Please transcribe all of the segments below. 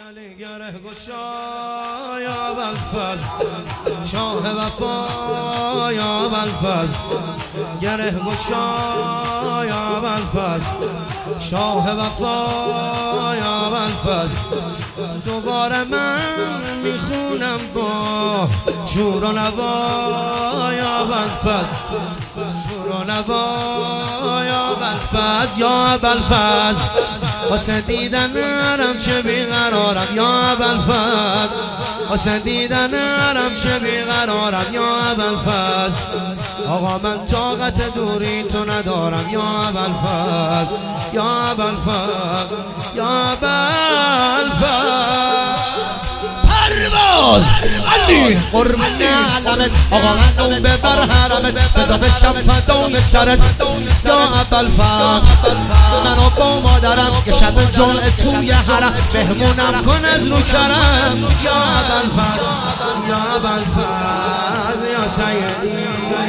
علی گره گشا یا ابوالفضل شاه وفا یا ابوالفضل گره گشا یا ابوالفضل شاه وفا یا ابوالفضل دوباره من میخونم با شور و نوا یا ابوالفضل شور و نوا یا ابوالفضل یا ابوالفضل واسه دیدن نرم چه بیقرارم یا ابوالفضل واسه دیدن نرم چه بیقرارم یا ابوالفضل آقا من طاقت دوری تو ندارم یا ابوالفضل یا ابوالفضل یا ابوالفضل پرواز علی قربان علمت آقا من اون ببر حرمت بزا بشم فدام سرت یا ابوالفضل منو با مادرم که شب جمعه توی حرم مهمونم کن از نوکرم یا ابوالفضل یا ابوالفضل یا سیدی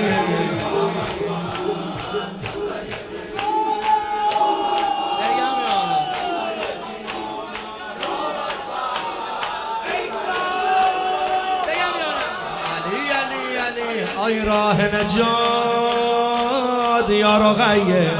آی راه نجات یا رقیه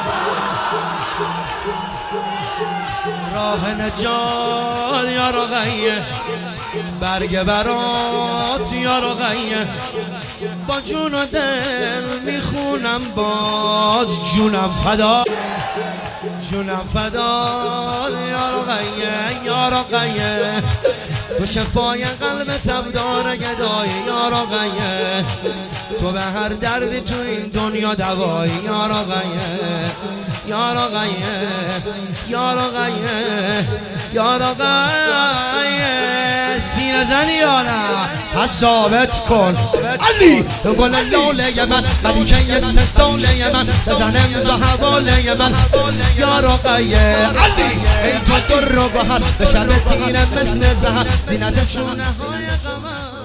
راه نجات یا رقیه برگ برات یا رقیه با جون و دل میخونم باز جونم فدا جونم فدا یا رقیه یا رقیه تو شفای قلب تبدار گدای یا رقیه تو به هر دردی تو این دنیا دوایی یا رقیه یا رقیه یا رقیه یا رقیه سینه زنی یا نه پس ثابت کن علی تو گل لاله من ملیکه 3 ساله من بزن امضا حواله من یا رقیه علی ای تو در رو بهر به شب تیره مثل زهر زینت شونه های قمر